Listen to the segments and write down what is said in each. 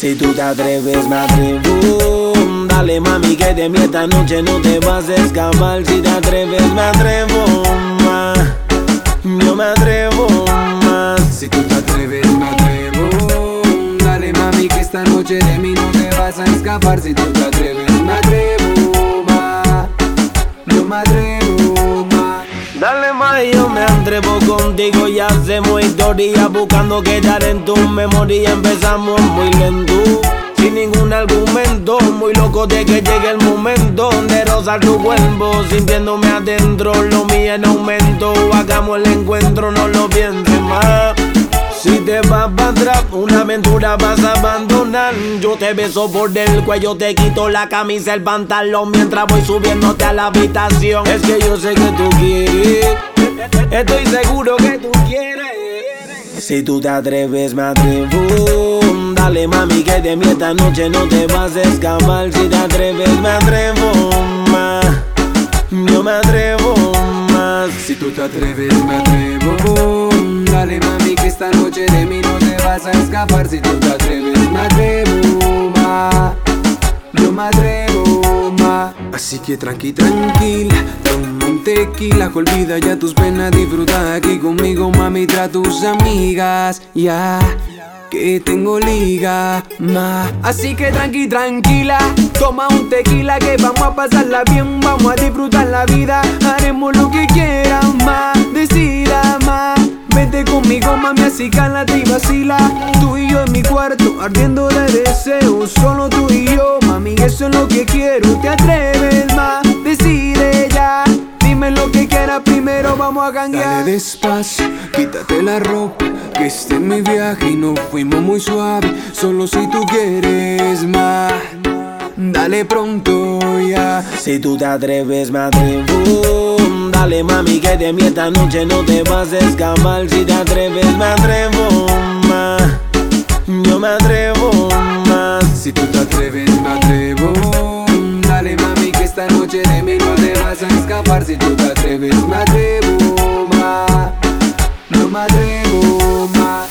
Si tú te atreves, me atrevo. Dale mami que de mí esta noche no te vas a escapar. Si te atreves, me atrevo más. Yo me atrevo más. Si tú te atreves, me atrevo. Dale mami que esta noche de mí no te vas a escapar. Si tú te atreves, me atrevo más. Yo me atrevo más. Dale más, yo me atrevo contigo y hacemos historia, buscando quedar en tu memoria. Empezamos muy lento, sin ningún argumento, muy loco de que llegue el momento de rozar tu cuerpo, sintiéndome adentro, lo mío en aumento. Hagamos el encuentro, no lo pienses más. Si te vas para atrás, una aventura vas a abandonar. Yo te beso por el cuello, te quito la camisa, el pantalón, mientras voy subiéndote a la habitación. Es que yo sé que tú quieres, estoy seguro que tú quieres. Si tú te atreves, me atrevo. Dale mami que de mí esta noche no te vas a escapar. Si te atreves, me atrevo más. Yo me atrevo más. Si tú te atreves, me atrevo. Dale mami que esta noche de mí no te vas a escapar. Si tú te atreves, me atrevo más. Yo me atrevo más. Así que tranquila, toma un tequila, que olvida ya tus penas, disfruta aquí conmigo, mami, trae a tus amigas, ya, que tengo liga más. Así que tranquila, toma un tequila, que vamos a pasarla bien, vamos a disfrutar la vida, haremos lo que quieras más, decida más. Vete conmigo, mami, así cálate y vacila. Tú y yo en mi cuarto, ardiendo de deseo. Solo tú y yo, mami, eso es lo que quiero. Te atreves más, decide ya. Dime lo que quieras, primero vamos a ganguear. Dale despacio, quítate la ropa, que este es mi viaje y nos fuimos muy suave. Solo si tú quieres más, dale pronto ya. Si tú te atreves, me atrevo. Dale mami que de mí esta noche no te vas a escapar. Si te atreves, me atrevo más. Yo me atrevo más. Si tú te atreves, me atrevo. Dale mami que esta noche de mí no te vas a escapar. Si tú te atreves, me atrevo más. Yo me atrevo más.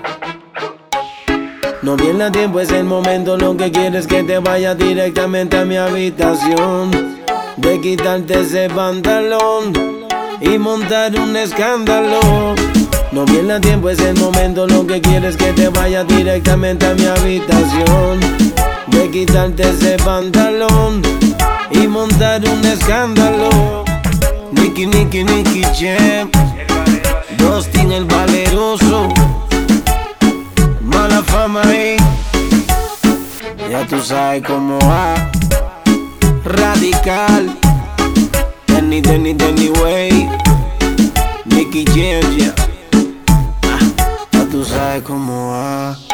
No pierdas tiempo, es el momento. Lo que quieres es que te vayas directamente a mi habitación, de quitarte ese pantalón y montar un escándalo. No pierdas tiempo, es el momento. Lo que quieres es que te vayas directamente a mi habitación, de quitarte ese pantalón y montar un escándalo. Nicky Jam, Dustin el valeroso, mala fama ahí, ya tú sabes cómo va. Radical, Danny Way, Nicky Jam, ya tú sabes cómo va.